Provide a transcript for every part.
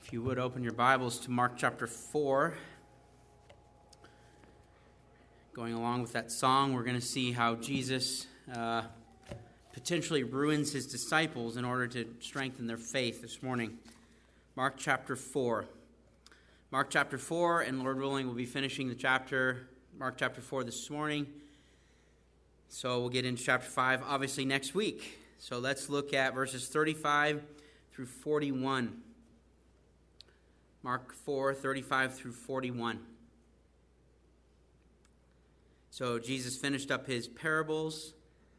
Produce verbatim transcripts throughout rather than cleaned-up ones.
If you would open your Bibles to Mark chapter four. Going along with that song, we're going to see how Jesus uh, potentially ruins his disciples in order to strengthen their faith this morning. Mark chapter four. Mark chapter four, and Lord willing, we'll be finishing the chapter, Mark chapter four this morning. So we'll get into chapter five, obviously, next week. So let's look at verses thirty-five through forty-one. Mark four, thirty-five through forty-one. So Jesus finished up his parables.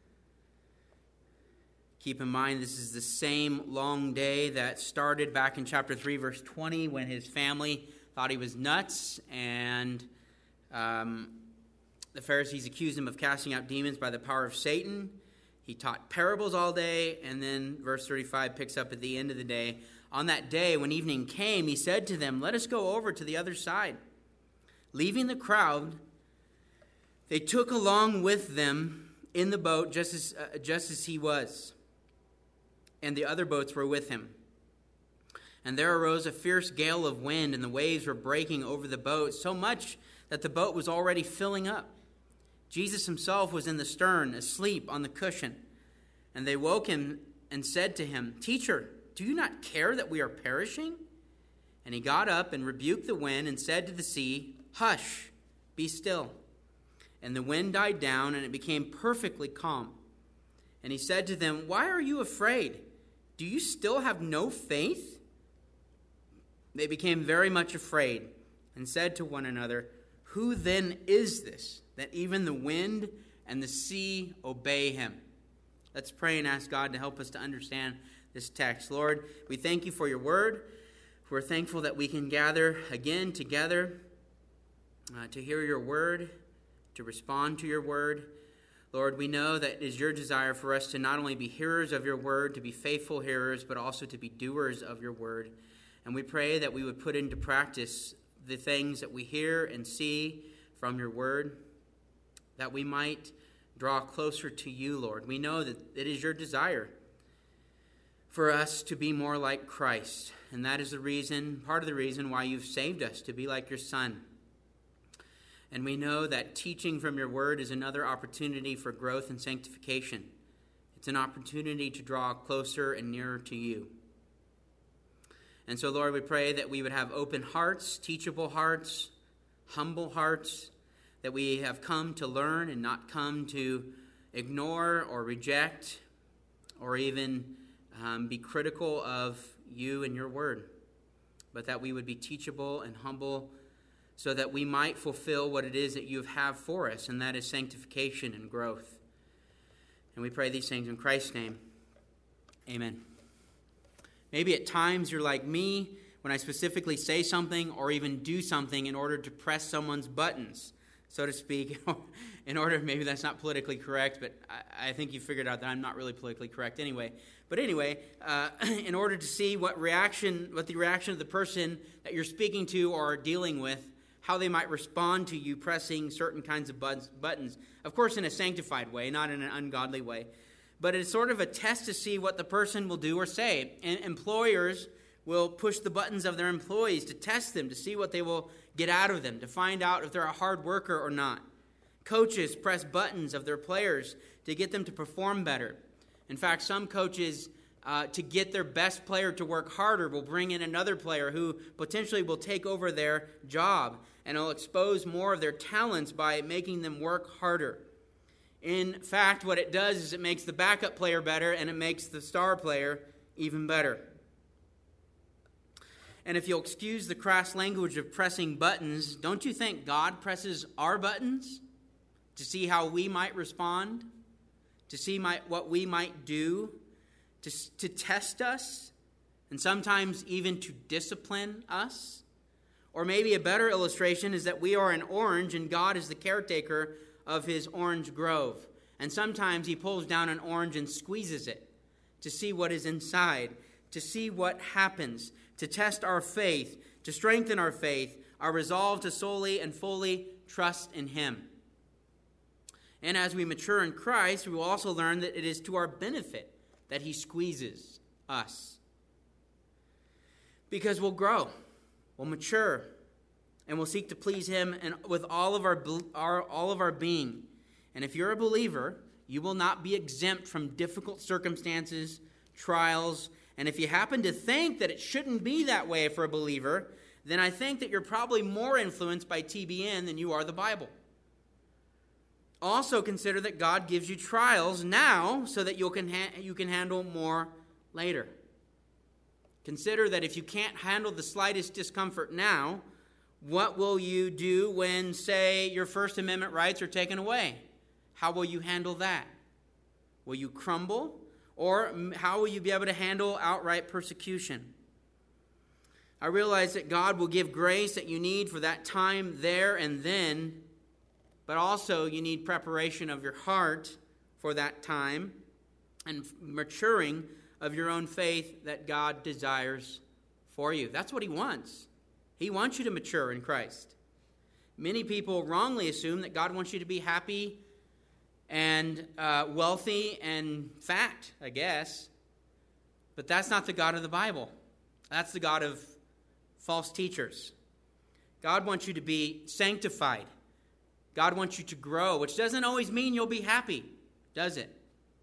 Keep in mind, this is the same long day that started back in chapter three, verse twenty, when his family thought he was nuts, and um, the Pharisees accused him of casting out demons by the power of Satan. He taught parables all day, and then verse thirty-five picks up at the end of the day. On that day, when evening came, he said to them, "Let us go over to the other side." Leaving the crowd, they took along with them in the boat just as, uh, just as he was, and the other boats were with him. And there arose a fierce gale of wind, and the waves were breaking over the boat, so much that the boat was already filling up. Jesus himself was in the stern, asleep on the cushion. And they woke him and said to him, "Teacher, do you not care that we are perishing?" And he got up and rebuked the wind and said to the sea, "Hush, be still." And the wind died down, and it became perfectly calm. And he said to them, "Why are you afraid? Do you still have no faith?" They became very much afraid and said to one another, "Who then is this, that even the wind and the sea obey him?" Let's pray and ask God to help us to understand this text. Lord, we thank you for your word. We're thankful that we can gather again together uh, to hear your word, to respond to your word. Lord, we know that it is your desire for us to not only be hearers of your word, to be faithful hearers, but also to be doers of your word. And we pray that we would put into practice the things that we hear and see from your word, that we might draw closer to you, Lord. We know that it is your desire for us to be more like Christ. And that is the reason, part of the reason why you've saved us, to be like your Son. And we know that teaching from your word is another opportunity for growth and sanctification. It's an opportunity to draw closer and nearer to you. And so, Lord, we pray that we would have open hearts, teachable hearts, humble hearts, that we have come to learn and not come to ignore or reject or even um, be critical of you and your word, but that we would be teachable and humble so that we might fulfill what it is that you have for us, and that is sanctification and growth. And we pray these things in Christ's name. Amen. Maybe at times you're like me when I specifically say something or even do something in order to press someone's buttons, so to speak, in order, maybe that's not politically correct, but I, I think you figured out that I'm not really politically correct anyway. But anyway, uh, in order to see what reaction, what the reaction of the person that you're speaking to or dealing with, how they might respond to you pressing certain kinds of buttons. Of course, in a sanctified way, not in an ungodly way. But it's sort of a test to see what the person will do or say. And employers will push the buttons of their employees to test them, to see what they will get out of them, to find out if they're a hard worker or not. Coaches press buttons of their players to get them to perform better. In fact, some coaches, uh, to get their best player to work harder, will bring in another player who potentially will take over their job and will expose more of their talents by making them work harder. In fact, what it does is it makes the backup player better, and it makes the star player even better. And if you'll excuse the crass language of pressing buttons, don't you think God presses our buttons to see how we might respond, to see might, what we might do, to, to test us, and sometimes even to discipline us? Or maybe a better illustration is that we are an orange and God is the caretaker of his orange grove. And sometimes he pulls down an orange and squeezes it to see what is inside, to see what happens, to test our faith, to strengthen our faith, our resolve to solely and fully trust in him. And as we mature in Christ, we will also learn that it is to our benefit that he squeezes us. Because we'll grow, we'll mature, and we'll seek to please him and with all of our, our all of our being. And if you're a believer, you will not be exempt from difficult circumstances, trials, and if you happen to think that it shouldn't be that way for a believer, then I think that you're probably more influenced by T B N than you are the Bible. Also consider that God gives you trials now so that you can ha- you can handle more later. Consider that if you can't handle the slightest discomfort now, what will you do when, say, your First Amendment rights are taken away? How will you handle that? Will you crumble? Or how will you be able to handle outright persecution? I realize that God will give grace that you need for that time there and then, but also you need preparation of your heart for that time and maturing of your own faith that God desires for you. That's what he wants. He wants you to mature in Christ. Many people wrongly assume that God wants you to be happy and uh, wealthy and fat, I guess. But that's not the God of the Bible. That's the God of false teachers. God wants you to be sanctified. God wants you to grow, which doesn't always mean you'll be happy, does it?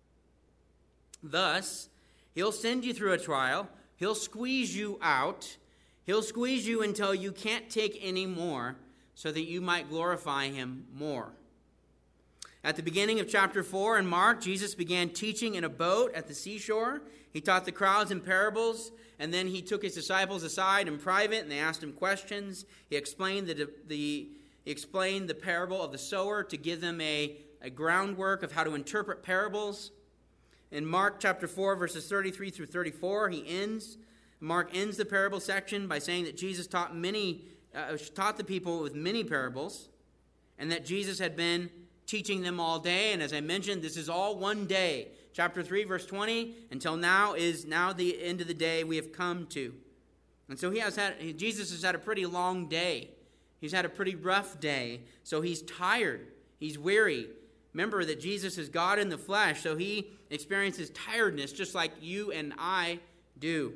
Thus, he'll send you through a trial. He'll squeeze you out. He'll squeeze you until you can't take any more so that you might glorify him more. At the beginning of chapter four in Mark, Jesus began teaching in a boat at the seashore. He taught the crowds in parables, and then he took his disciples aside in private, and they asked him questions. He explained the, the, he explained the parable of the sower to give them a, a groundwork of how to interpret parables. In Mark chapter four, verses thirty-three through thirty-four, he ends. Mark ends the parable section by saying that Jesus taught many, uh, taught the people with many parables, and that Jesus had been teaching them all day. And as I mentioned, this is all one day. Chapter three, verse twenty, until now is now the end of the day we have come to. And so he has had, Jesus has had a pretty long day. He's had a pretty rough day. So he's tired. He's weary. Remember that Jesus is God in the flesh, so he experiences tiredness just like you and I do.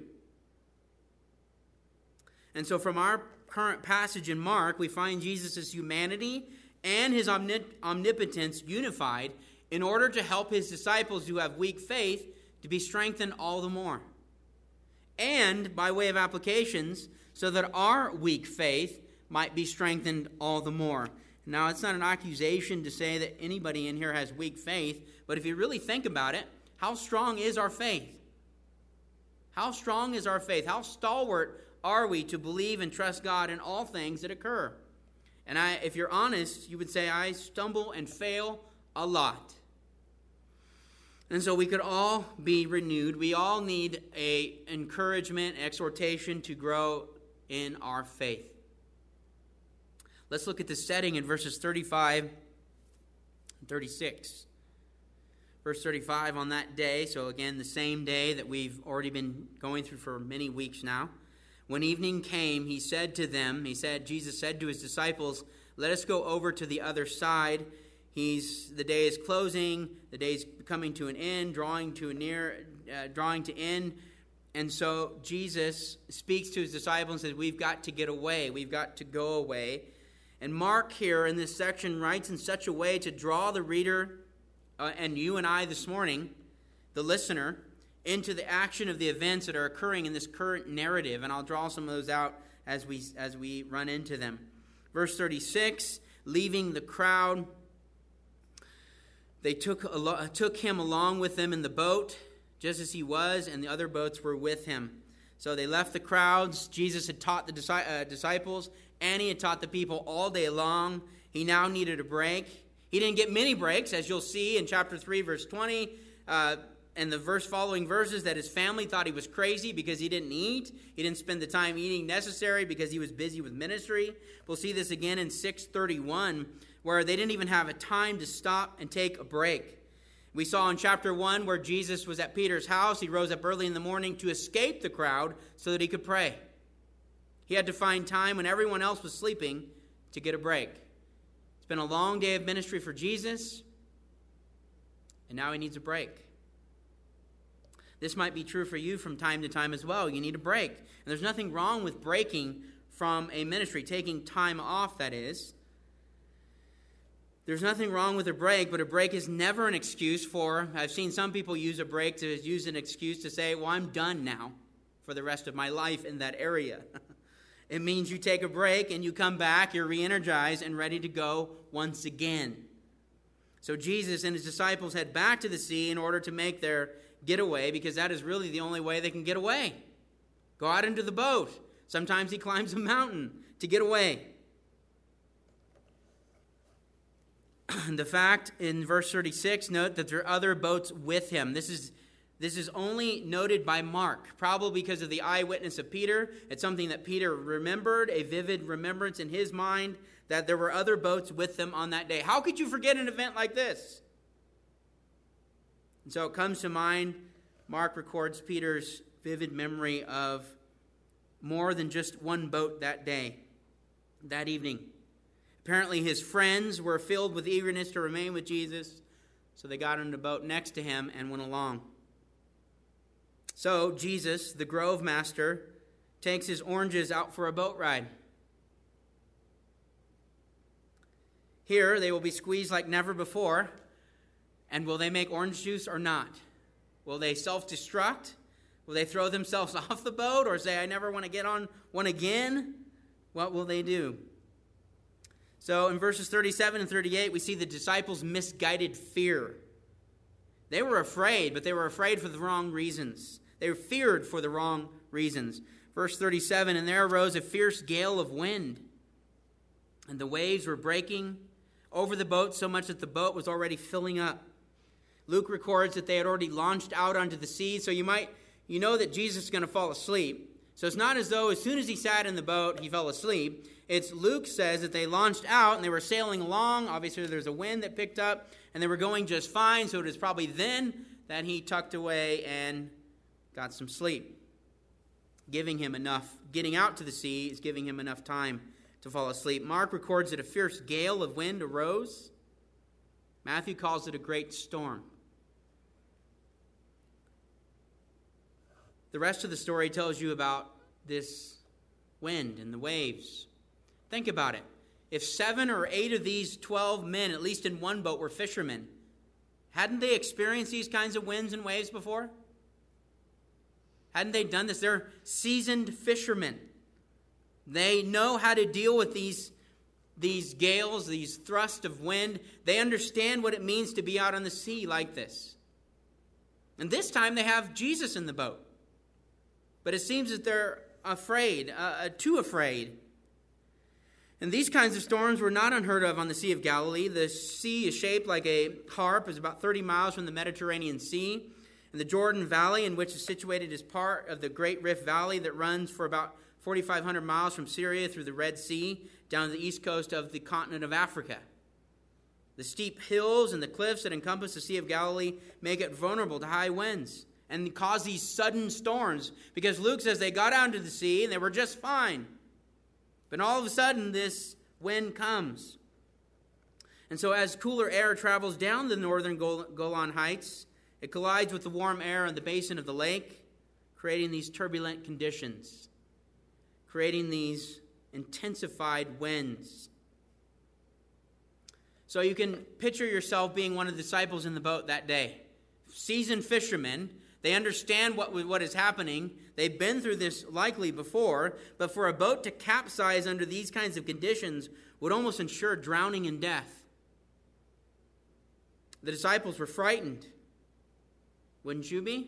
And so from our current passage in Mark, we find Jesus' humanity and his omnipotence unified in order to help his disciples who have weak faith to be strengthened all the more. And by way of applications, so that our weak faith might be strengthened all the more. Now, it's not an accusation to say that anybody in here has weak faith, but if you really think about it, how strong is our faith? How strong is our faith? How stalwart are we to believe and trust God in all things that occur? And I, if you're honest, you would say, I stumble and fail a lot. And so we could all be renewed. We all need a encouragement, exhortation to grow in our faith. Let's look at the setting in verses thirty-five and thirty-six. Verse thirty-five, on that day, so again, the same day that we've already been going through for many weeks now. When evening came, he said to them, he said, Jesus said to his disciples, let us go over to the other side. He's, the day is closing, the day is coming to an end, drawing to a near, uh, drawing to end. And so Jesus speaks to his disciples and says, we've got to get away. We've got to go away. And Mark here in this section writes in such a way to draw the reader uh, and you and I this morning, the listener, into the action of the events that are occurring in this current narrative. And I'll draw some of those out as we as we run into them. Verse thirty-six, leaving the crowd, they took, took him along with them in the boat, just as he was, and the other boats were with him. So they left the crowds. Jesus had taught the disciples, and he had taught the people all day long. He now needed a break. He didn't get many breaks, as you'll see in chapter three, verse twenty, uh, and the verse following verses, that his family thought he was crazy because he didn't eat. He didn't spend the time eating necessary because he was busy with ministry. We'll see this again in six thirty-one, where they didn't even have a time to stop and take a break. We saw in chapter one where Jesus was at Peter's house. He rose up early in the morning to escape the crowd so that he could pray. He had to find time when everyone else was sleeping to get a break. It's been a long day of ministry for Jesus, and now he needs a break. This might be true for you from time to time as well. You need a break. And there's nothing wrong with breaking from a ministry, taking time off, that is. There's nothing wrong with a break, but a break is never an excuse for, I've seen some people use a break to use an excuse to say, well, I'm done now for the rest of my life in that area. It means you take a break and you come back, you're re-energized and ready to go once again. So Jesus and his disciples head back to the sea in order to make their getaway, because that is really the only way they can get away. Go out into the boat. Sometimes he climbs a mountain to get away. The fact in verse thirty-six, note that there are other boats with him. This is this is only noted by Mark, probably because of the eyewitness of Peter. It's something that Peter remembered, a vivid remembrance in his mind, that there were other boats with them on that day. How could you forget an event like this? And so it comes to mind, Mark records Peter's vivid memory of more than just one boat that day, that evening. Apparently his friends were filled with eagerness to remain with Jesus, so they got in the boat next to him and went along. So Jesus, the Grove Master, takes his oranges out for a boat ride. Here they will be squeezed like never before. And will they make orange juice or not? Will they self-destruct? Will they throw themselves off the boat or say, I never want to get on one again? What will they do? So in verses thirty-seven and thirty-eight, we see the disciples' misguided fear. They were afraid, but they were afraid for the wrong reasons. They were feared for the wrong reasons. Verse thirty-seven, and there arose a fierce gale of wind, and the waves were breaking over the boat so much that the boat was already filling up. Luke records that they had already launched out onto the sea, so you might, you know that Jesus is going to fall asleep. So it's not as though as soon as he sat in the boat, he fell asleep. It's Luke says that they launched out and they were sailing along. Obviously, there's a wind that picked up, and they were going just fine, so it was probably then that he tucked away and got some sleep. Giving him enough, getting out to the sea is giving him enough time to fall asleep. Mark records that a fierce gale of wind arose. Matthew calls it a great storm. The rest of the story tells you about this wind and the waves. Think about it. If seven or eight of these twelve men, at least in one boat, were fishermen, hadn't they experienced these kinds of winds and waves before? Hadn't they done this? They're seasoned fishermen. They know how to deal with these, these gales, these thrusts of wind. They understand what it means to be out on the sea like this. And this time they have Jesus in the boat. But it seems that they're afraid, uh, too afraid. And these kinds of storms were not unheard of on the Sea of Galilee. The sea is shaped like a harp, is about thirty miles from the Mediterranean Sea. And the Jordan Valley, in which is situated, is part of the Great Rift Valley that runs for about forty-five hundred miles from Syria through the Red Sea down to the east coast of the continent of Africa. The steep hills and the cliffs that encompass the Sea of Galilee make it vulnerable to high winds and cause these sudden storms, because Luke says they got out into the sea and they were just fine. But all of a sudden, this wind comes. And so as cooler air travels down the northern Golan Heights, it collides with the warm air in the basin of the lake, creating these turbulent conditions, creating these intensified winds. So you can picture yourself being one of the disciples in the boat that day. Seasoned fishermen. They understand what, what is happening. They've been through this likely before, but for a boat to capsize under these kinds of conditions would almost ensure drowning and death. The disciples were frightened. Wouldn't you be?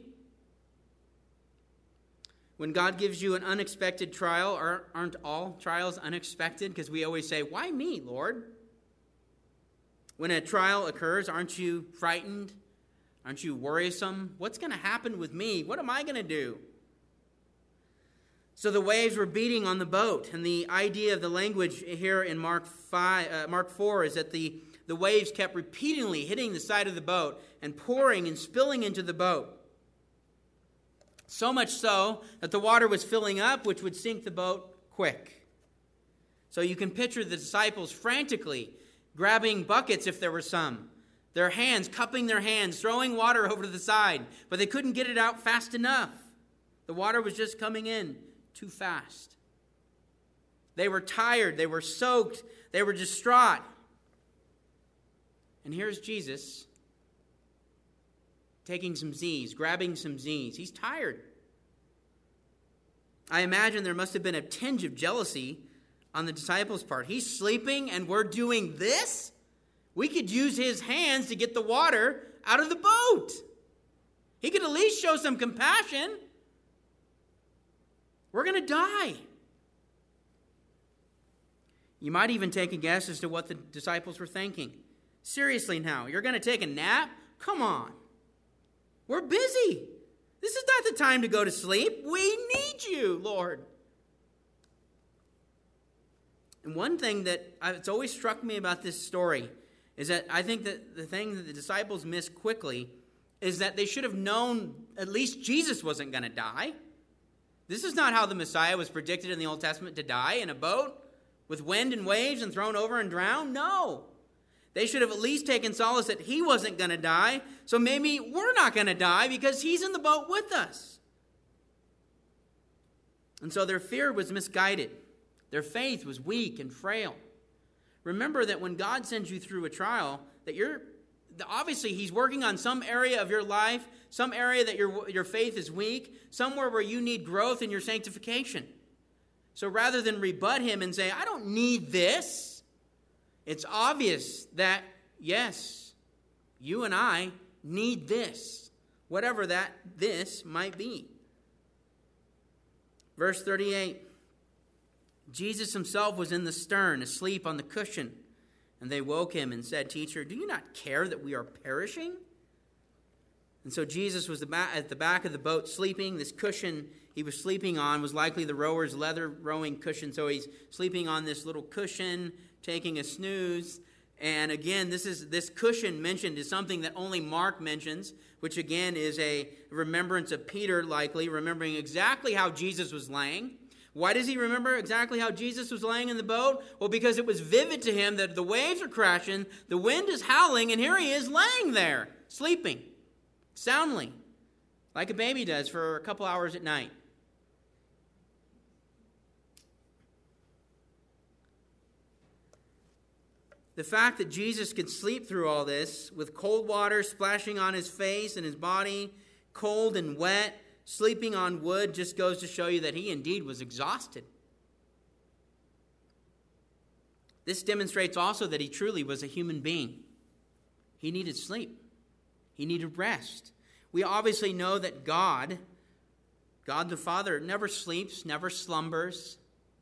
When God gives you an unexpected trial, aren't all trials unexpected? Because we always say, why me, Lord? When a trial occurs, aren't you frightened? Aren't you worrisome? What's going to happen with me? What am I going to do? So the waves were beating on the boat, and the idea of the language here in Mark five, uh, Mark four is that the, the waves kept repeatedly hitting the side of the boat and pouring and spilling into the boat. So much so that the water was filling up, which would sink the boat quick. So you can picture the disciples frantically grabbing buckets if there were some, Their hands, cupping their hands, throwing water over to the side, but they couldn't get it out fast enough. The water was just coming in too fast. They were tired. They were soaked. They were distraught. And here's Jesus taking some Z's, grabbing some Z's. He's tired. I imagine there must have been a tinge of jealousy on the disciples' part. He's sleeping and we're doing this? We could use his hands to get the water out of the boat. He could at least show some compassion. We're going to die. You might even take a guess as to what the disciples were thinking. Seriously now, you're going to take a nap? Come on. We're busy. This is not the time to go to sleep. We need you, Lord. And one thing that it's always struck me about this story is that I think that the thing that the disciples miss quickly is that they should have known at least Jesus wasn't going to die. This is not how the Messiah was predicted in the Old Testament to die, in a boat with wind and waves and thrown over and drown. No. They should have at least taken solace that he wasn't going to die, so maybe we're not going to die because he's in the boat with us. And so their fear was misguided. Their faith was weak and frail. Remember that when God sends you through a trial, that you're obviously he's working on some area of your life, some area that your your faith is weak, somewhere where you need growth in your sanctification. So rather than rebut him and say, I don't need this, it's obvious that, yes, you and I need this, whatever that this might be. Verse thirty-eight, Jesus himself was in the stern, asleep on the cushion. And they woke him and said, Teacher, do you not care that we are perishing? And so Jesus was at the back of the boat sleeping. This cushion he was sleeping on was likely the rower's leather rowing cushion. So he's sleeping on this little cushion, taking a snooze. And again, this is this cushion mentioned is something that only Mark mentions, which again is a remembrance of Peter, likely, remembering exactly how Jesus was laying. Why does he remember exactly how Jesus was laying in the boat? Well, because it was vivid to him that the waves are crashing, the wind is howling, and here he is laying there, sleeping, soundly, like a baby does for a couple hours at night. The fact that Jesus could sleep through all this with cold water splashing on his face and his body, cold and wet, sleeping on wood, just goes to show you that he indeed was exhausted. This demonstrates also that he truly was a human being. He needed sleep. He needed rest. We obviously know that God, God the Father, never sleeps, never slumbers.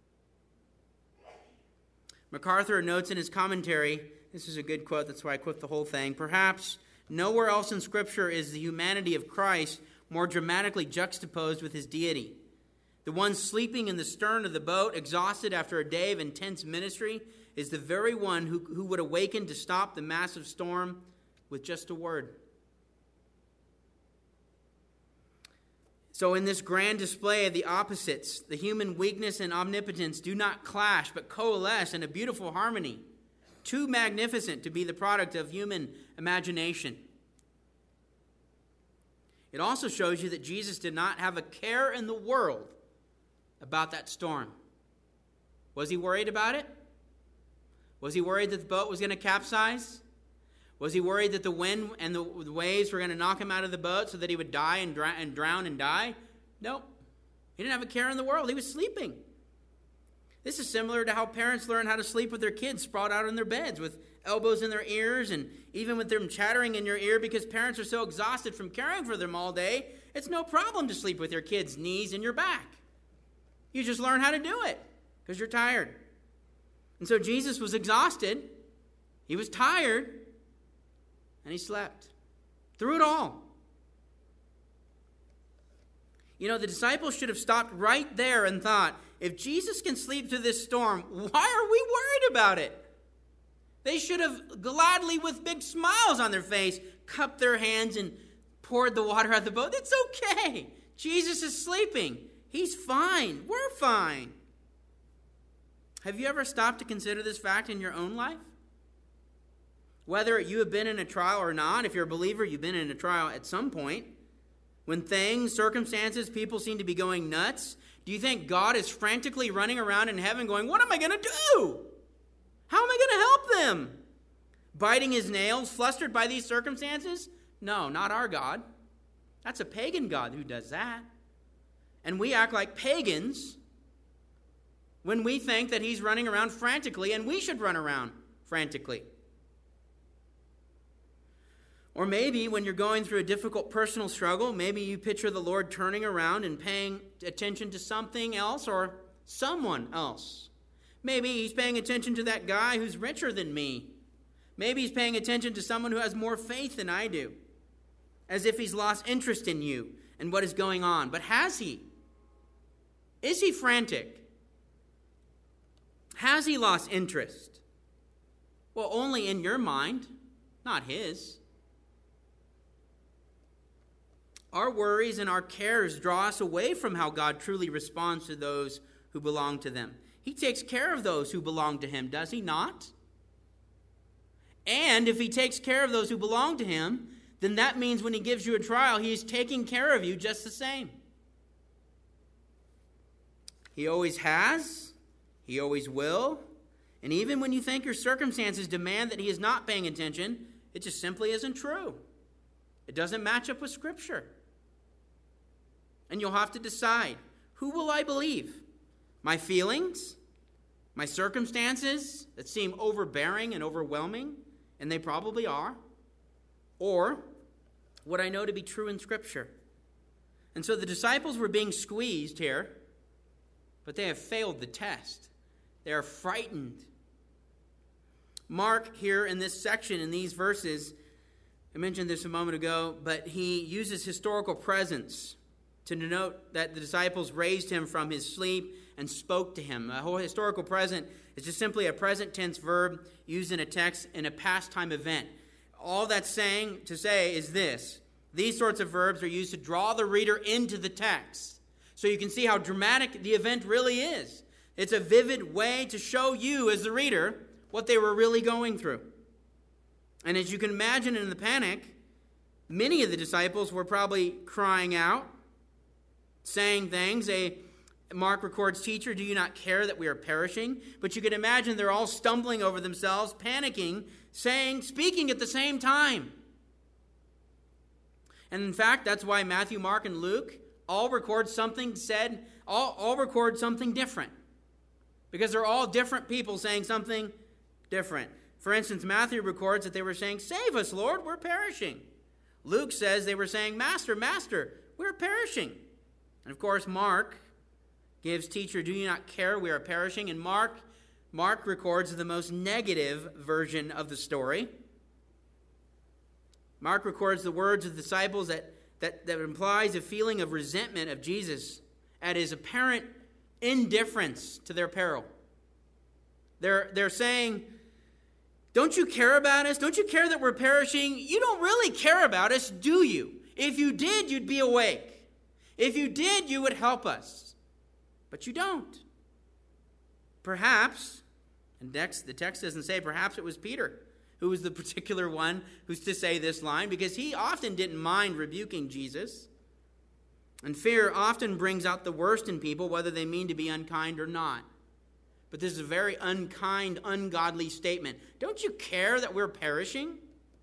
MacArthur notes in his commentary, this is a good quote, that's why I quote the whole thing, perhaps nowhere else in Scripture is the humanity of Christ more dramatically juxtaposed with his deity. The one sleeping in the stern of the boat, exhausted after a day of intense ministry, is the very one who, who would awaken to stop the massive storm with just a word. So in this grand display of the opposites, the human weakness and omnipotence do not clash but coalesce in a beautiful harmony, too magnificent to be the product of human imagination. It also shows you that Jesus did not have a care in the world about that storm. Was he worried about it? Was he worried that the boat was going to capsize? Was he worried that the wind and the waves were going to knock him out of the boat so that he would die and drown and die? Nope. He didn't have a care in the world. He was sleeping. This is similar to how parents learn how to sleep with their kids sprawled out in their beds with elbows in their ears, and even with them chattering in your ear because parents are so exhausted from caring for them all day, it's no problem to sleep with your kids' knees and your back. You just learn how to do it because you're tired. And so Jesus was exhausted. He was tired, and he slept through it all. You know, the disciples should have stopped right there and thought, if Jesus can sleep through this storm, why are we worried about it? They should have gladly, with big smiles on their face, cupped their hands and poured the water out of the boat. It's okay. Jesus is sleeping. He's fine. We're fine. Have you ever stopped to consider this fact in your own life? Whether you have been in a trial or not, if you're a believer, you've been in a trial at some point. When things, circumstances, people seem to be going nuts, do you think God is frantically running around in heaven going, what am I going to do? How am I going to help them? Biting his nails, flustered by these circumstances? No, not our God. That's a pagan God who does that. And we act like pagans when we think that he's running around frantically, and we should run around frantically. Or maybe when you're going through a difficult personal struggle, maybe you picture the Lord turning around and paying attention to something else or someone else. Maybe he's paying attention to that guy who's richer than me. Maybe he's paying attention to someone who has more faith than I do, as if he's lost interest in you and what is going on. But has he? Is he frantic? Has he lost interest? Well, only in your mind, not his. Our worries and our cares draw us away from how God truly responds to those who belong to them. He takes care of those who belong to him, does he not? And if he takes care of those who belong to him, then that means when he gives you a trial, he is taking care of you just the same. He always has, he always will, and even when you think your circumstances demand that he is not paying attention, it just simply isn't true. It doesn't match up with Scripture. And you'll have to decide, who will I believe? My feelings? My circumstances that seem overbearing and overwhelming? And they probably are. Or what I know to be true in Scripture. And so the disciples were being squeezed here, but they have failed the test. They are frightened. Mark here in this section, in these verses, I mentioned this a moment ago, but he uses historical presence to denote that the disciples raised him from his sleep and spoke to him. A whole historical present is just simply a present tense verb used in a text in a past time event. All that's saying to say is this: these sorts of verbs are used to draw the reader into the text, so you can see how dramatic the event really is. It's a vivid way to show you as the reader what they were really going through. And as you can imagine, in the panic, many of the disciples were probably crying out, saying things. A Mark records, "Teacher, do you not care that we are perishing?" But you can imagine they're all stumbling over themselves, panicking, saying, speaking at the same time. And in fact, that's why Matthew, Mark, and Luke all record something said, all, all record something different. Because they're all different people saying something different. For instance, Matthew records that they were saying, "Save us, Lord, we're perishing." Luke says they were saying, "Master, Master, we're perishing." And of course, Mark gives, "Teacher, do you not care we are perishing?" And Mark, Mark records the most negative version of the story. Mark records the words of the disciples that, that, that implies a feeling of resentment of Jesus at his apparent indifference to their peril. They're, they're saying, "Don't you care about us? Don't you care that we're perishing? You don't really care about us, do you? If you did, you'd be awake. If you did, you would help us. But you don't." Perhaps, and next, the text doesn't say, perhaps it was Peter who was the particular one who's to say this line, because he often didn't mind rebuking Jesus. And fear often brings out the worst in people, whether they mean to be unkind or not. But this is a very unkind, ungodly statement. Don't you care that we're perishing?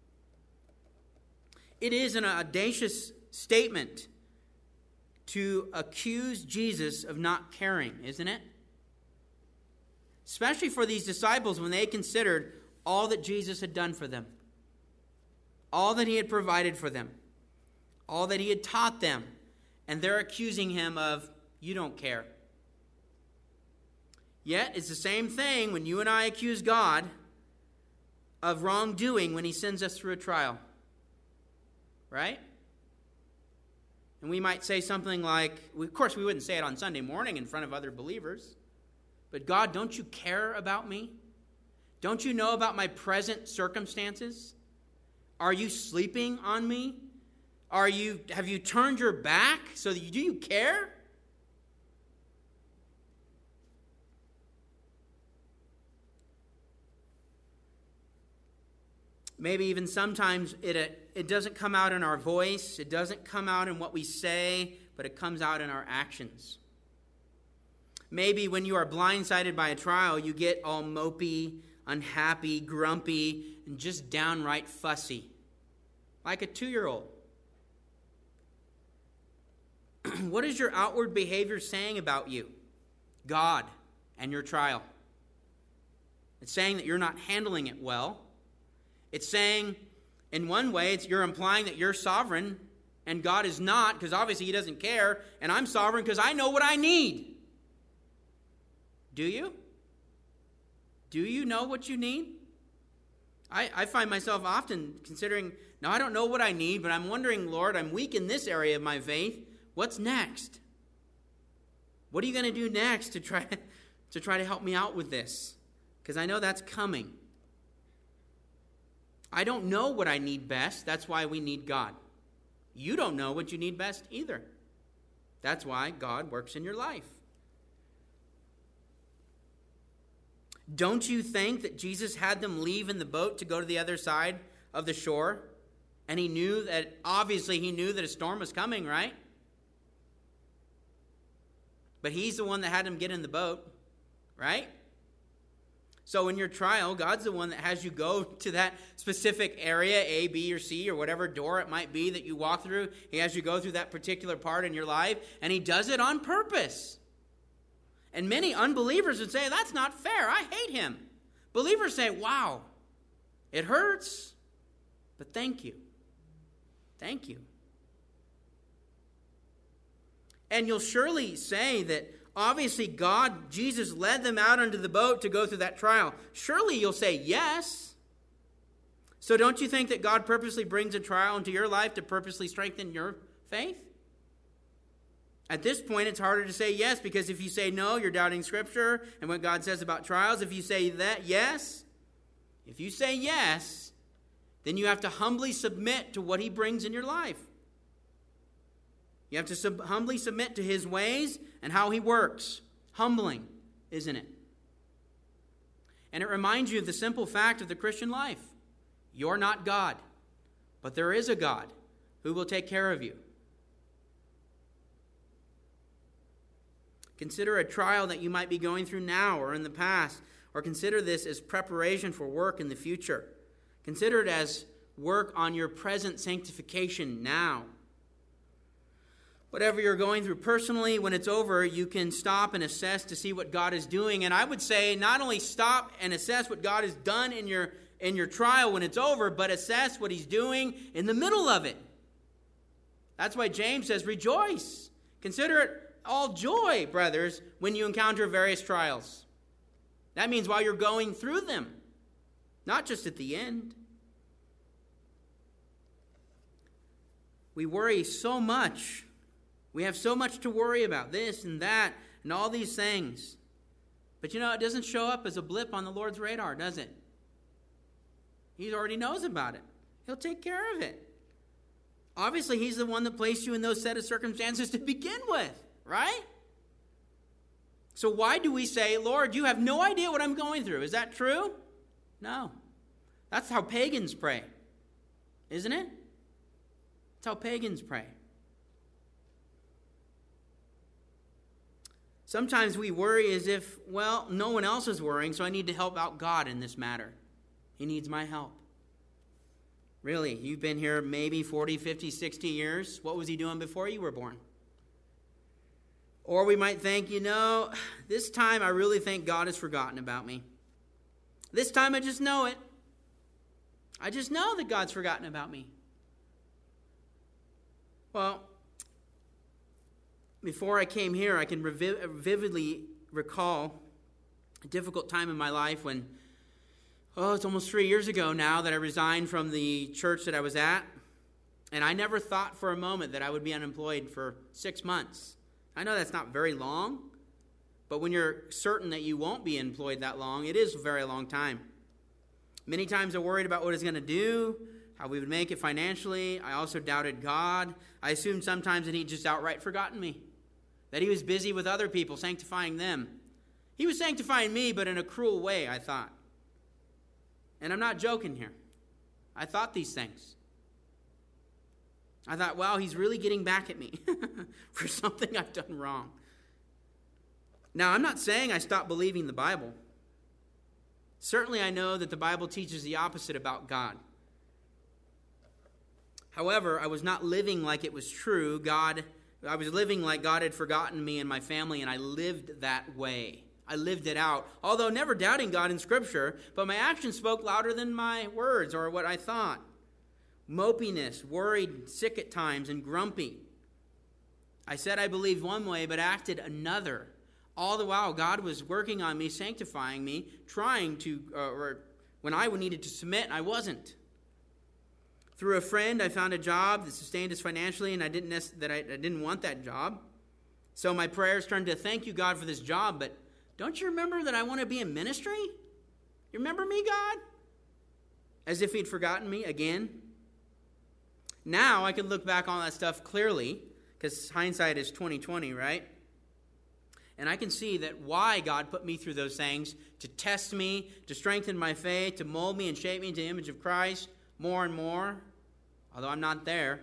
It is an audacious statement to accuse Jesus of not caring, isn't it? Especially for these disciples when they considered all that Jesus had done for them, all that he had provided for them, all that he had taught them, and they're accusing him of, "You don't care." Yet it's the same thing when you and I accuse God of wrongdoing when he sends us through a trial. Right? And we might say something like, of course we wouldn't say it on Sunday morning in front of other believers, but "God, don't you care about me? Don't you know about my present circumstances? Are you sleeping on me? Are you, have you turned your back so that you, do you care?" Maybe even sometimes it, it doesn't come out in our voice, it doesn't come out in what we say, but it comes out in our actions. Maybe when you are blindsided by a trial, you get all mopey, unhappy, grumpy, and just downright fussy, like a two-year-old. What is your outward behavior saying about you, God, and your trial? It's saying that you're not handling it well. It's saying, in one way, it's you're implying that you're sovereign and God is not, because obviously he doesn't care, and I'm sovereign because I know what I need. Do you? Do you know what you need? I, I find myself often considering, now I don't know what I need, but I'm wondering, Lord, I'm weak in this area of my faith. What's next? What are you going to do next to try to try to help me out with this? Because I know that's coming. I don't know what I need best. That's why we need God. You don't know what you need best either. That's why God works in your life. Don't you think that Jesus had them leave in the boat to go to the other side of the shore? And he knew that, obviously he knew that a storm was coming, right? But he's the one that had them get in the boat, right? So in your trial, God's the one that has you go to that specific area, A, B, or C, or whatever door it might be that you walk through. He has you go through that particular part in your life, and he does it on purpose. And many unbelievers would say, that's not fair. I hate him. Believers say, wow, it hurts, but thank you. Thank you. And you'll surely say that obviously God, Jesus led them out onto the boat to go through that trial. Surely you'll say yes. So don't you think that God purposely brings a trial into your life to purposely strengthen your faith? At this point, it's harder to say yes, because if you say no, you're doubting Scripture and what God says about trials. If you say that yes, if you say yes, then you have to humbly submit to what he brings in your life. You have to sub- humbly submit to his ways and how he works. Humbling, isn't it? And it reminds you of the simple fact of the Christian life. You're not God, but there is a God who will take care of you. Consider a trial that you might be going through now or in the past, or consider this as preparation for work in the future. Consider it as work on your present sanctification now. Whatever you're going through personally, when it's over, you can stop and assess to see what God is doing. And I would say not only stop and assess what God has done in your, in your trial when it's over, but assess what he's doing in the middle of it. That's why James says, rejoice. Consider it all joy, brothers, when you encounter various trials. That means while you're going through them, not just at the end. We worry so much. We have so much to worry about, this and that, and all these things. But you know, it doesn't show up as a blip on the Lord's radar, does it? He already knows about it. He'll take care of it. Obviously, he's the one that placed you in those set of circumstances to begin with, right? So why do we say, Lord, you have no idea what I'm going through? Is that true? No. That's how pagans pray, isn't it? That's how pagans pray. Sometimes we worry as if, well, no one else is worrying, so I need to help out God in this matter. He needs my help. Really, you've been here maybe forty, fifty, sixty years. What was he doing before you were born? Or we might think, you know, this time I really think God has forgotten about me. This time I just know it. I just know that God's forgotten about me. Well, before I came here, I can revi- vividly recall a difficult time in my life when, oh, it's almost three years ago now that I resigned from the church that I was at. And I never thought for a moment that I would be unemployed for six months. I know that's not very long, but when you're certain that you won't be employed that long, it is a very long time. Many times I worried about what I was going to do, how we would make it financially. I also doubted God. I assumed sometimes that he'd just outright forgotten me, that he was busy with other people, sanctifying them. He was sanctifying me, but in a cruel way, I thought. And I'm not joking here. I thought these things. I thought, wow, he's really getting back at me for something I've done wrong. Now, I'm not saying I stopped believing the Bible. Certainly, I know that the Bible teaches the opposite about God. However, I was not living like it was true. God, I was living like God had forgotten me and my family, and I lived that way. I lived it out, although never doubting God in Scripture, but my actions spoke louder than my words or what I thought. Mopiness, worried, sick at times, and grumpy. I said I believed one way, but acted another. All the while, God was working on me, sanctifying me, trying to, uh, or when I needed to submit, I wasn't. Through a friend, I found a job that sustained us financially, and I didn't that I, I didn't want that job. So my prayers turned to, thank you, God, for this job, but don't you remember that I want to be in ministry? You remember me, God? As if he'd forgotten me again. Now I can look back on that stuff clearly, because hindsight is twenty twenty, right? And I can see that why God put me through those things, to test me, to strengthen my faith, to mold me and shape me into the image of Christ more and more, although I'm not there.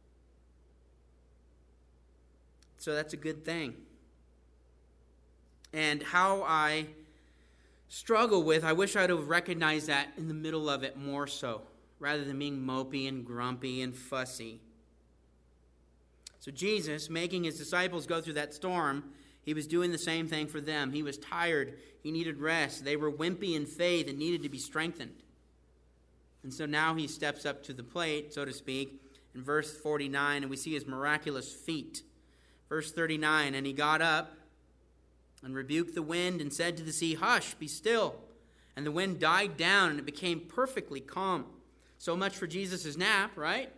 So that's a good thing. And how I struggle with, I wish I'd have recognized that in the middle of it more so, rather than being mopey and grumpy and fussy. So Jesus, making his disciples go through that storm, he was doing the same thing for them. He was tired. He needed rest. They were wimpy in faith and needed to be strengthened. And so now he steps up to the plate, so to speak, in verse forty-nine, and we see his miraculous feat. Verse thirty-nine, and he got up and rebuked the wind and said to the sea, hush, be still. And the wind died down and it became perfectly calm. So much for Jesus' nap, right?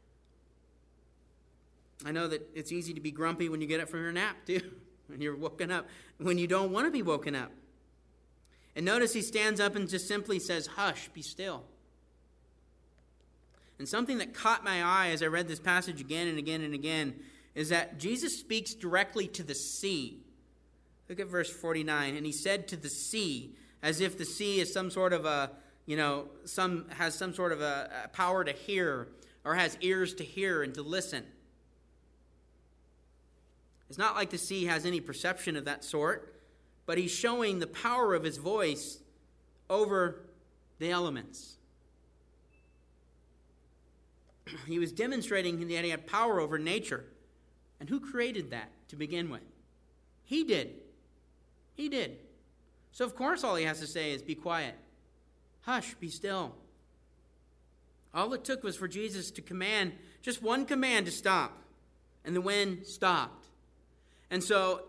I know that it's easy to be grumpy when you get up from your nap, too. When you're woken up, when you don't want to be woken up. And notice he stands up and just simply says, hush, be still. And something that caught my eye as I read this passage again and again and again is that Jesus speaks directly to the sea. Look at verse forty-nine. And he said to the sea, as if the sea is some sort of a, you know, some has some sort of a, a power to hear or has ears to hear and to listen. It's not like the sea has any perception of that sort, but he's showing the power of his voice over the elements. He was demonstrating that he had power over nature. And who created that to begin with? He did. He did. So of course all he has to say is be quiet. Hush, be still. All it took was for Jesus to command, just one command to stop. And the wind stopped. And so,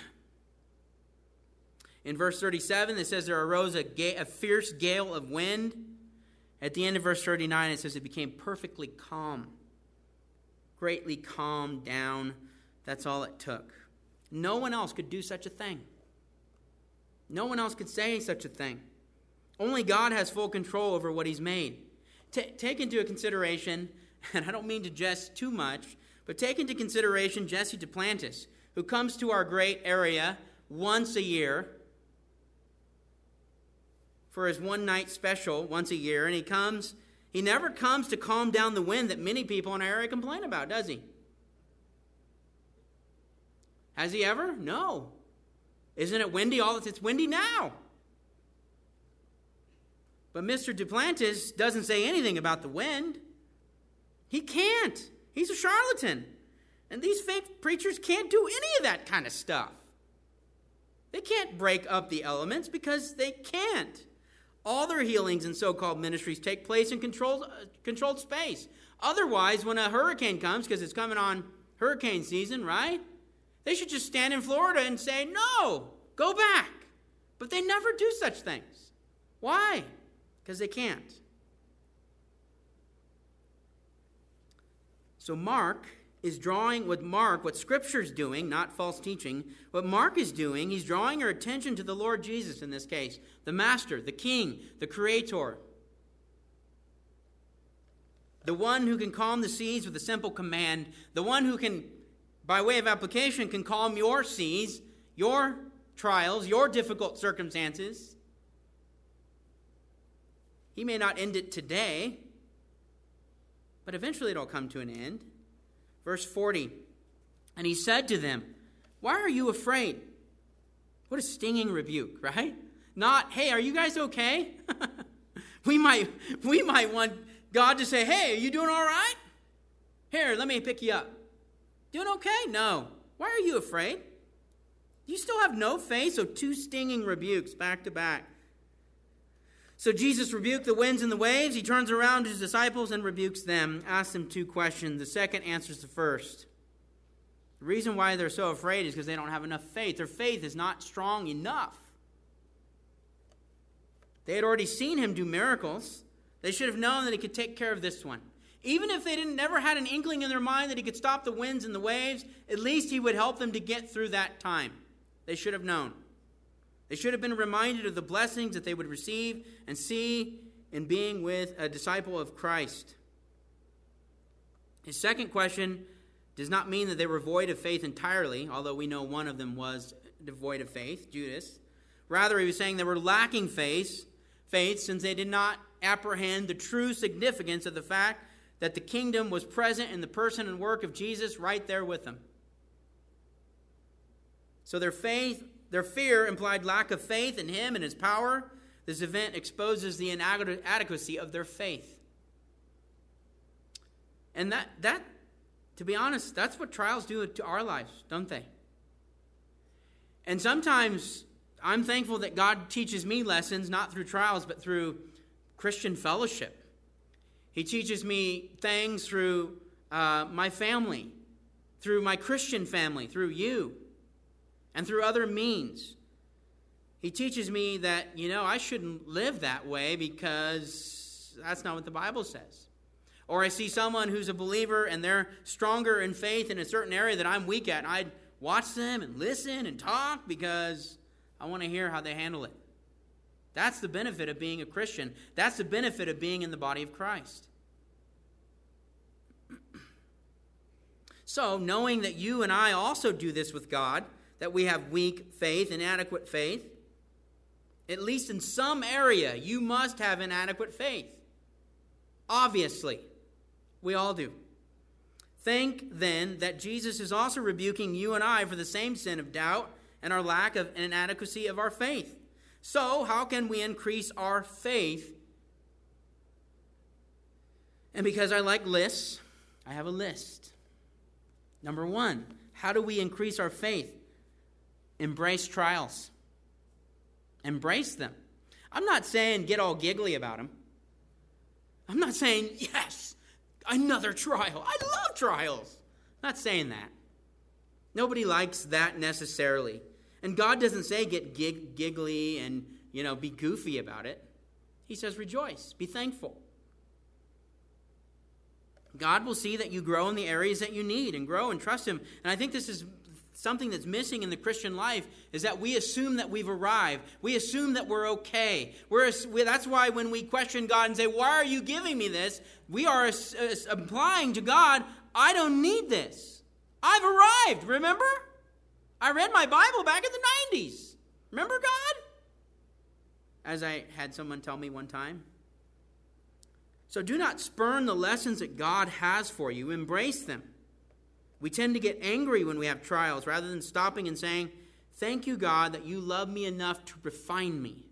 in verse thirty-seven, it says there arose a, ga- a fierce gale of wind. At the end of verse thirty-nine, it says it became perfectly calm. Greatly calmed down. That's all it took. No one else could do such a thing. No one else could say such a thing. Only God has full control over what he's made. T- take into consideration, and I don't mean to jest too much, but take into consideration Jesse Duplantis, who comes to our great area once a year for his one-night special once a year. And he comes, he never comes to calm down the wind that many people in our area complain about, does he? Has he ever? No. Isn't it windy all the time? It's windy now. But Mister Duplantis doesn't say anything about the wind. He can't. He's a charlatan. And these fake preachers can't do any of that kind of stuff. They can't break up the elements because they can't. All their healings and so-called ministries take place in controlled, uh, controlled space. Otherwise, when a hurricane comes, because it's coming on hurricane season, right? They should just stand in Florida and say, no, go back. But they never do such things. Why? Because they can't. So Mark is drawing what Mark, what Scripture's doing, not false teaching, what Mark is doing, he's drawing our attention to the Lord Jesus in this case, the Master, the King, the Creator, the one who can calm the seas with a simple command, the one who can, by way of application, can calm your seas, your trials, your difficult circumstances. He may not end it today, but eventually it'll come to an end. Verse forty, and he said to them, why are you afraid? What a stinging rebuke, right? Not, hey, are you guys okay? we might we might want God to say, hey, are you doing all right? Here, let me pick you up. Doing okay? No. Why are you afraid? You still have no faith? So two stinging rebukes back to back. So Jesus rebuked the winds and the waves. He turns around to his disciples and rebukes them. Asks them two questions. The second answers the first. The reason why they're so afraid is because they don't have enough faith. Their faith is not strong enough. They had already seen him do miracles. They should have known that he could take care of this one. Even if they didn't never had an inkling in their mind that he could stop the winds and the waves, at least he would help them to get through that time. They should have known. They should have been reminded of the blessings that they would receive and see in being with a disciple of Christ. His second question does not mean that they were void of faith entirely, although we know one of them was devoid of faith, Judas. Rather, he was saying they were lacking faith, faith since they did not apprehend the true significance of the fact that the kingdom was present in the person and work of Jesus right there with them. So their faith, their fear implied lack of faith in him and his power. This event exposes the inadequacy of their faith. And that, that, to be honest, that's what trials do to our lives, don't they? And sometimes I'm thankful that God teaches me lessons, not through trials, but through Christian fellowship. He teaches me things through uh, my family, through my Christian family, through you, and through other means. He teaches me that, you know, I shouldn't live that way because that's not what the Bible says. Or I see someone who's a believer and they're stronger in faith in a certain area that I'm weak at, and I'd watch them and listen and talk because I want to hear how they handle it. That's the benefit of being a Christian. That's the benefit of being in the body of Christ. So, knowing that you and I also do this with God, that we have weak faith, inadequate faith, at least in some area, you must have inadequate faith. Obviously, we all do. Think, then, that Jesus is also rebuking you and I for the same sin of doubt and our lack of inadequacy of our faith. So, how can we increase our faith? And because I like lists, I have a list. Number one, how do we increase our faith? Embrace trials. Embrace them. I'm not saying get all giggly about them. I'm not saying, yes, another trial. I love trials. I'm not saying that. Nobody likes that necessarily. And God doesn't say get gig, giggly and, you know, be goofy about it. He says rejoice, be thankful. God will see that you grow in the areas that you need and grow and trust him. And I think this is something that's missing in the Christian life, is that we assume that we've arrived. We assume that we're okay. We're, that's why when we question God and say, why are you giving me this? We are implying to God, I don't need this. I've arrived, remember? I read my Bible back in the nineties. Remember God? As I had someone tell me one time. So do not spurn the lessons that God has for you. Embrace them. We tend to get angry when we have trials rather than stopping and saying, thank you, God, that you love me enough to refine me.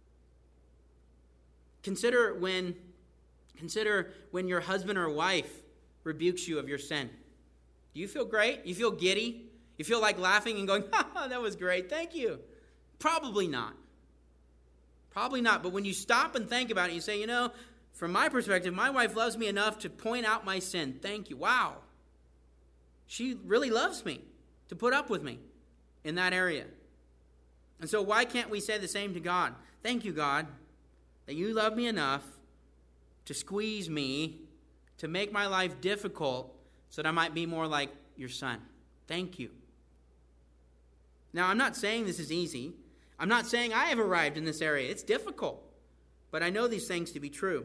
Consider when, consider when your husband or wife rebukes you of your sin. Do you feel great? You feel giddy? You feel like laughing and going, ha, that was great, thank you. Probably not. Probably not. But when you stop and think about it, you say, you know, from my perspective, my wife loves me enough to point out my sin. Thank you. Wow. She really loves me to put up with me in that area. And so why can't we say the same to God? Thank you, God, that you love me enough to squeeze me, to make my life difficult so that I might be more like your son. Thank you. Now, I'm not saying this is easy. I'm not saying I have arrived in this area. It's difficult. But I know these things to be true.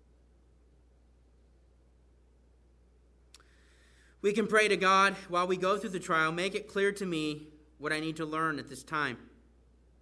We can pray to God while we go through the trial, make it clear to me what I need to learn at this time.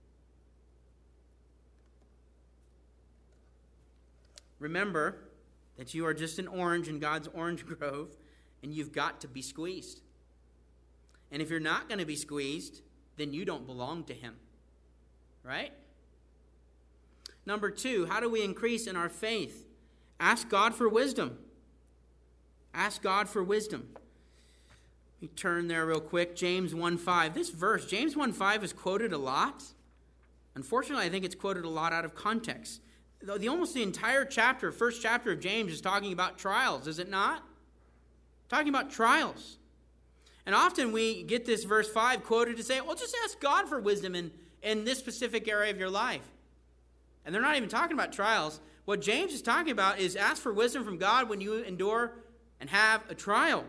Remember that you are just an orange in God's orange grove, and you've got to be squeezed. And if you're not going to be squeezed, then you don't belong to him. Right? Number two, how do we increase in our faith? Ask God for wisdom. Ask God for wisdom. We turn there real quick. James one five. This verse, James one five, is quoted a lot. Unfortunately, I think it's quoted a lot out of context. The, the almost the entire chapter, first chapter of James, is talking about trials, is it not? Talking about trials. And often we get this verse five quoted to say, well, just ask God for wisdom in, in this specific area of your life. And they're not even talking about trials. What James is talking about is ask for wisdom from God when you endure and have a trial.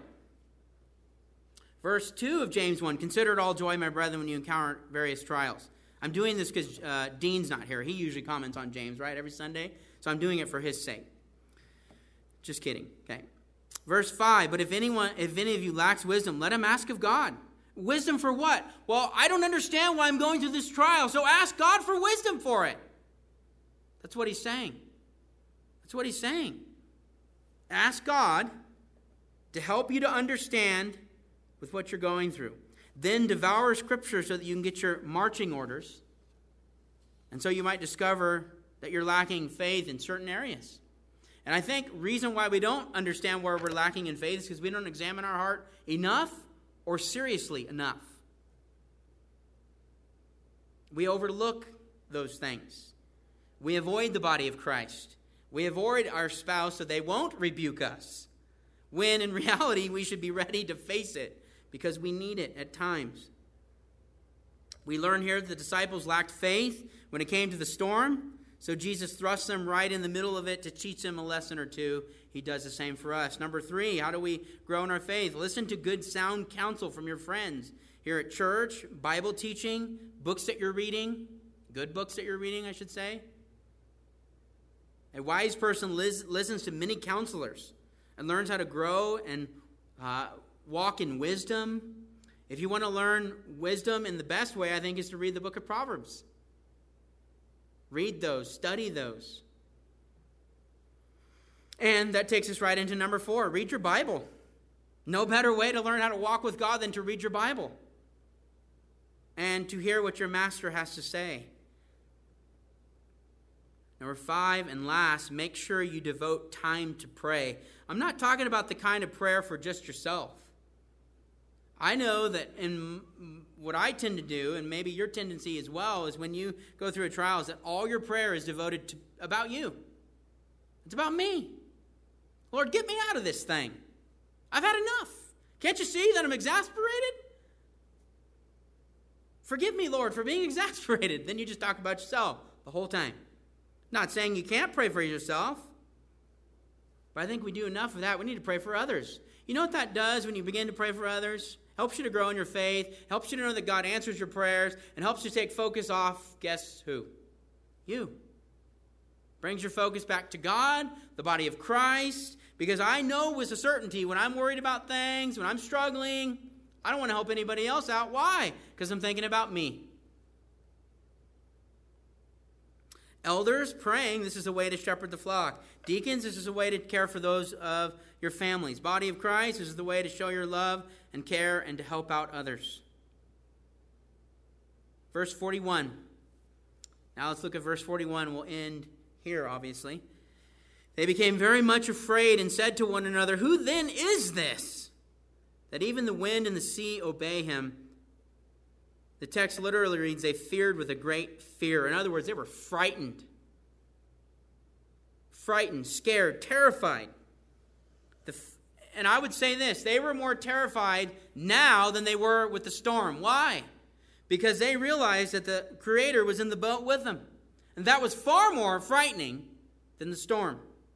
Verse two of James one, consider it all joy, my brethren, when you encounter various trials. I'm doing this because uh, Dean's not here. He usually comments on James, right, every Sunday. So I'm doing it for his sake. Just kidding, okay. Verse five, but if anyone, if any of you lacks wisdom, let him ask of God. Wisdom for what? Well, I don't understand why I'm going through this trial, so ask God for wisdom for it. That's what he's saying. That's what he's saying. Ask God to help you to understand with what you're going through. Then devour Scripture so that you can get your marching orders. And so you might discover that you're lacking faith in certain areas. And I think reason why we don't understand where we're lacking in faith is because we don't examine our heart enough or seriously enough. We overlook those things. We avoid the body of Christ. We avoid our spouse so they won't rebuke us. When in reality we should be ready to face it because we need it at times. We learn here that the disciples lacked faith when it came to the storm. So Jesus thrusts them right in the middle of it to teach them a lesson or two. He does the same for us. Number three, how do we grow in our faith? Listen to good, sound counsel from your friends here at church, Bible teaching, books that you're reading, good books that you're reading, I should say. A wise person lis- listens to many counselors and learns how to grow and uh, walk in wisdom. If you want to learn wisdom in the best way, I think, is to read the book of Proverbs. Read those, study those. And that takes us right into number four. Read your Bible. No better way to learn how to walk with God than to read your Bible and to hear what your master has to say. Number five and last, make sure you devote time to pray. I'm not talking about the kind of prayer for just yourself. I know that in what I tend to do, and maybe your tendency as well, is when you go through a trial, is that all your prayer is devoted to about you. It's about me. Lord, get me out of this thing. I've had enough. Can't you see that I'm exasperated? Forgive me, Lord, for being exasperated. Then you just talk about yourself the whole time. Not saying you can't pray for yourself, but I think we do enough of that. We need to pray for others. You know what that does when you begin to pray for others? Helps you to grow in your faith, helps you to know that God answers your prayers, and helps you take focus off, guess who? You. Brings your focus back to God, the body of Christ, because I know with a certainty when I'm worried about things, when I'm struggling, I don't want to help anybody else out. Why? Because I'm thinking about me. Elders, praying, this is a way to shepherd the flock. Deacons, this is a way to care for those of your families. Body of Christ, this is the way to show your love and care and to help out others. Verse forty-one. Now let's look at verse forty-one. We'll end here, obviously. They became very much afraid and said to one another, "Who then is this, that even the wind and the sea obey him?" The text literally reads, they feared with a great fear. In other words, they were frightened. Frightened, scared, terrified. The, and I would say this, they were more terrified now than they were with the storm. Why? Because they realized that the Creator was in the boat with them. And that was far more frightening than the storm.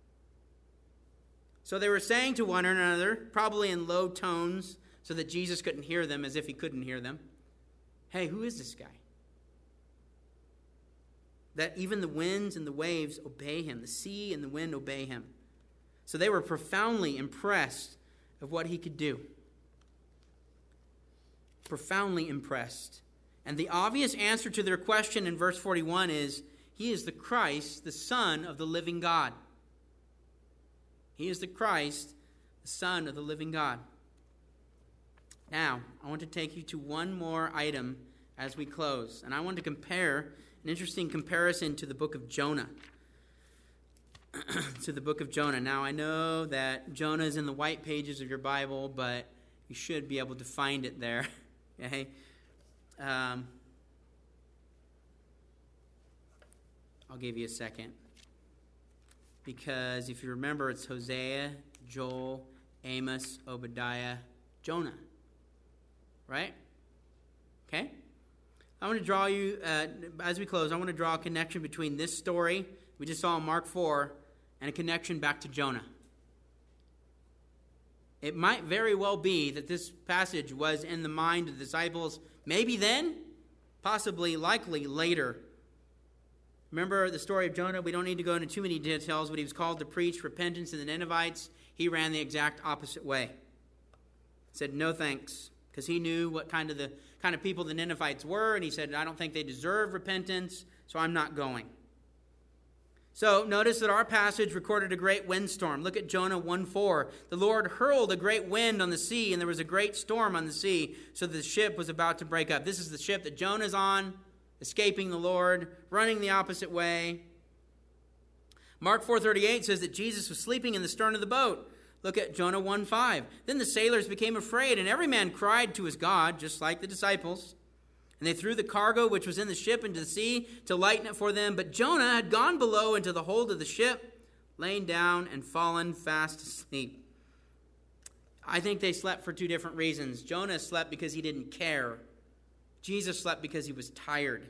So they were saying to one another, probably in low tones, so that Jesus couldn't hear them, as if he couldn't hear them, "Hey, who is this guy? That even the winds and the waves obey him. The sea and the wind obey him." So they were profoundly impressed of what he could do. Profoundly impressed. And the obvious answer to their question in verse forty-one is, he is the Christ, the Son of the living God. He is the Christ, the Son of the living God. Now, I want to take you to one more item as we close. And I want to compare, an interesting comparison to the book of Jonah. to the book of Jonah. Now, I know that Jonah is in the white pages of your Bible, but you should be able to find it there. Okay? Um, I'll give you a second. Because if you remember, it's Hosea, Joel, Amos, Obadiah, Jonah. Right? Okay? I want to draw you, uh, as we close, I want to draw a connection between this story we just saw in Mark four and a connection back to Jonah. It might very well be that this passage was in the mind of the disciples, maybe then, possibly, likely later. Remember the story of Jonah? We don't need to go into too many details. When he was called to preach repentance to the Ninevites, he ran the exact opposite way. He said, no thanks, because he knew what kind of the kind of people the Ninevites were, and he said, I don't think they deserve repentance, so I'm not going. So notice that our passage recorded a great windstorm. Look at Jonah one four. The Lord hurled a great wind on the sea, and there was a great storm on the sea, so the ship was about to break up. This is the ship that Jonah's on, escaping the Lord, running the opposite way. Mark four thirty-eight says that Jesus was sleeping in the stern of the boat. Look at Jonah one five. Then the sailors became afraid, and every man cried to his God, just like the disciples. And they threw the cargo which was in the ship into the sea to lighten it for them. But Jonah had gone below into the hold of the ship, lain down and fallen fast asleep. I think they slept for two different reasons. Jonah slept because he didn't care. Jesus slept because he was tired.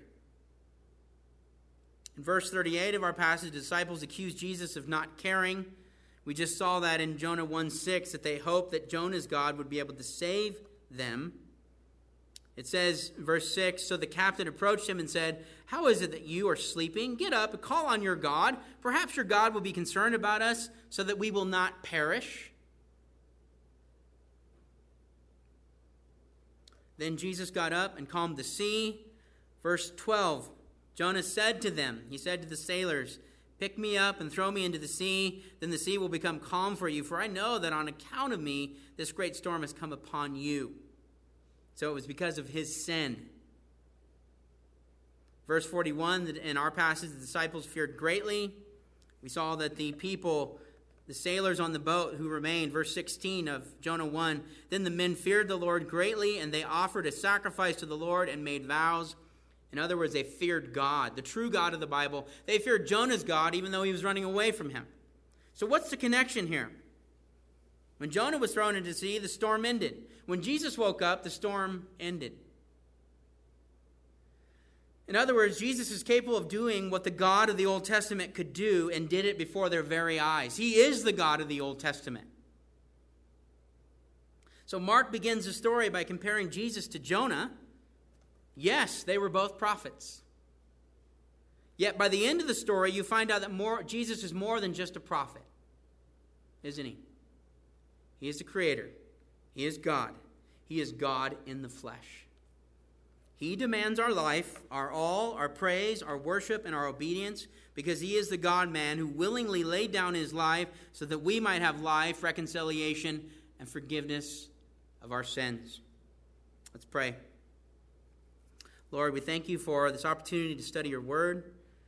In verse thirty-eight of our passage, the disciples accused Jesus of not caring. We just saw that in Jonah one six, that they hoped that Jonah's God would be able to save them. It says, verse six, so the captain approached him and said, how is it that you are sleeping? Get up and call on your God. Perhaps your God will be concerned about us so that we will not perish. Then Jesus got up and calmed the sea. Verse twelve, Jonah said to them, he said to the sailors, pick me up and throw me into the sea, then the sea will become calm for you, for I know that on account of me this great storm has come upon you. So it was because of his sin. Verse forty-one, in our passage, the disciples feared greatly. We saw that the people, the sailors on the boat who remained, verse sixteen of Jonah one, then the men feared the Lord greatly, and they offered a sacrifice to the Lord and made vows. In other words, they feared God, the true God of the Bible. They feared Jonah's God, even though he was running away from him. So what's the connection here? When Jonah was thrown into the sea, the storm ended. When Jesus woke up, the storm ended. In other words, Jesus is capable of doing what the God of the Old Testament could do and did it before their very eyes. He is the God of the Old Testament. So Mark begins the story by comparing Jesus to Jonah. Yes, they were both prophets. Yet by the end of the story, you find out that more, Jesus is more than just a prophet, isn't he? He is the Creator. He is God. He is God in the flesh. He demands our life, our all, our praise, our worship, and our obedience, because he is the God-man who willingly laid down his life so that we might have life, reconciliation, and forgiveness of our sins. Let's pray. Lord, we thank you for this opportunity to study your word.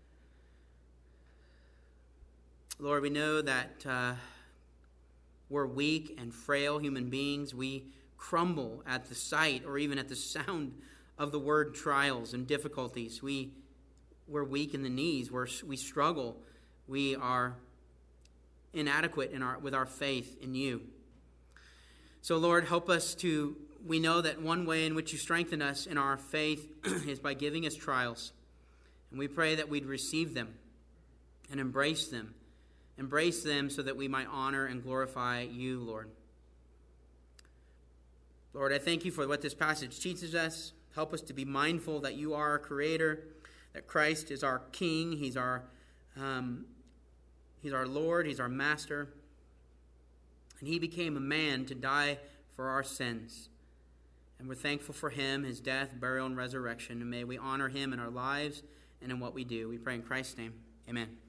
Lord, we know that uh, we're weak and frail human beings. We crumble at the sight or even at the sound of the word trials and difficulties. We, we're weak in the knees. We're, we struggle. We are inadequate in our, with our faith in you. So, Lord, help us to, we know that one way in which you strengthen us in our faith is by giving us trials. And we pray that we'd receive them and embrace them. Embrace them so that we might honor and glorify you, Lord. Lord, I thank you for what this passage teaches us. Help us to be mindful that you are our Creator, that Christ is our King, He's our, um, He's our Lord, He's our Master. And He became a man to die for our sins. And we're thankful for Him, His death, burial, and resurrection. And may we honor Him in our lives and in what we do. We pray in Christ's name. Amen.